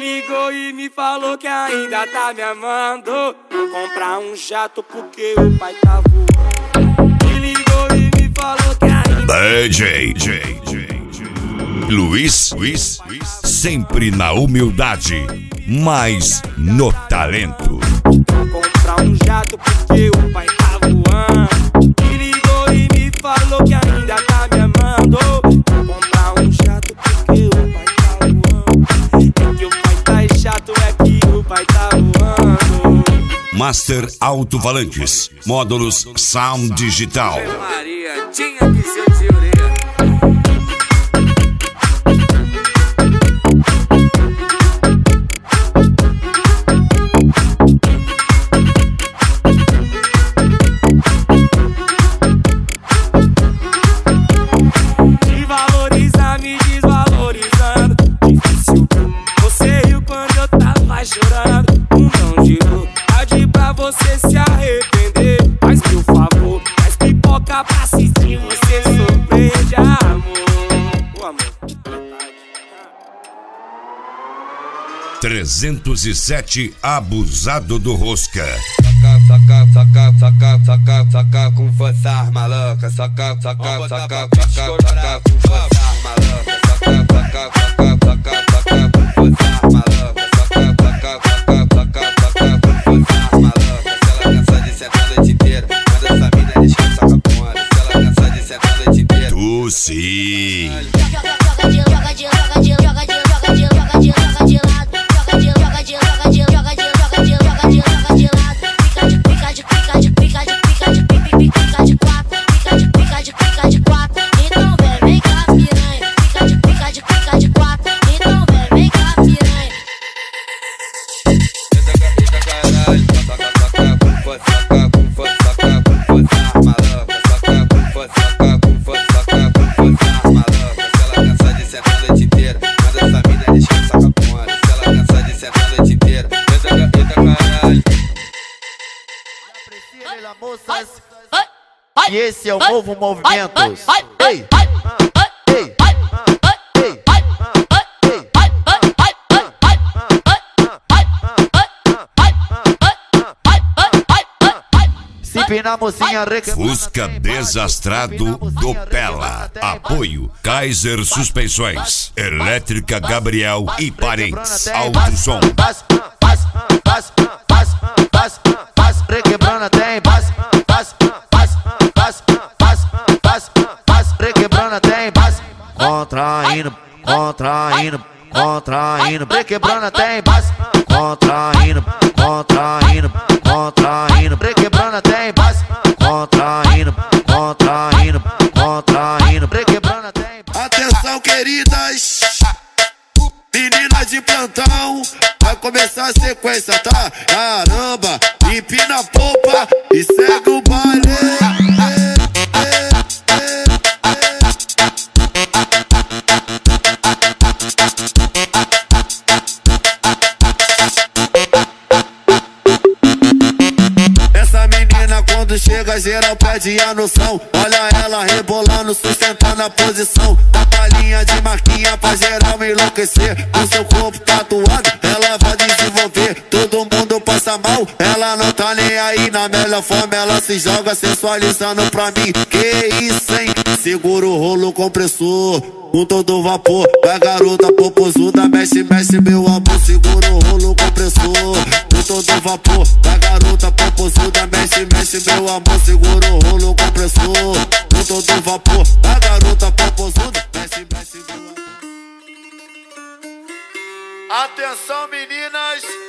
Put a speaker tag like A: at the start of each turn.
A: ligou e me falou que ainda tá me amando. Vou comprar um jato porque o pai tá voando. Me ligou e me falou que ainda
B: DJ Luiz, sempre na humildade, mas no talento.
A: vou comprar um jato porque o pai tá voando. Me ligou e me falou que ainda tá me amando. Vou comprar um jato porque o pai tá voando. É que o pai tá chato, é que o pai tá voando.
B: Master Alto-Falantes, módulos Sound Digital.
A: Maria, tinha que ser de orelha. Me valoriza, me desvalorizando. Difícil, você riu quando eu tava chorando. Não girou, tarde pra você se arrepender. Faz meu favor, faz pipoca pra assistir você sofrer de amor. O amor.
B: 307 Abusado do Rosca.
C: Saca com força maluca. Saca com força maluca.
B: Tu sim.
D: E esse é o novo movimento. Ei, se empina, mocinha,
B: Fusca desastrado do Pela. Apoio Kaiser Suspensões, Elétrica Gabriel e Parentes. Alto Som.
D: requebrando tem requebrando tem contraindo, requebrando tem contraindo, requebrando tem contraindo, requebrando tem.
E: Atenção, queridas, meninas de plantão, vai começar a sequência, tá? Caramba, empina a polpa e segue o baile. Essa menina quando chega geral pede a noção. Olha ela rebolando, sustentando a posição. Dá palhinha de marquinha pra geral me enlouquecer. O seu corpo tatuado, ela vai desenvolver. Todo mundo passa mal, ela não tá nem aí. Na melhor forma ela se joga sensualizando pra mim. Que isso, hein? Segura o rolo compressor com todo vapor. Vai garota popozuda, mexe, meu amor. Segura o rolo compressor com todo vapor. Vai garota popozuda, mexe, meu amor. Segura o rolo compressor com todo vapor. Vai garota popozuda, mexe, meu amor. Atenção, meninas,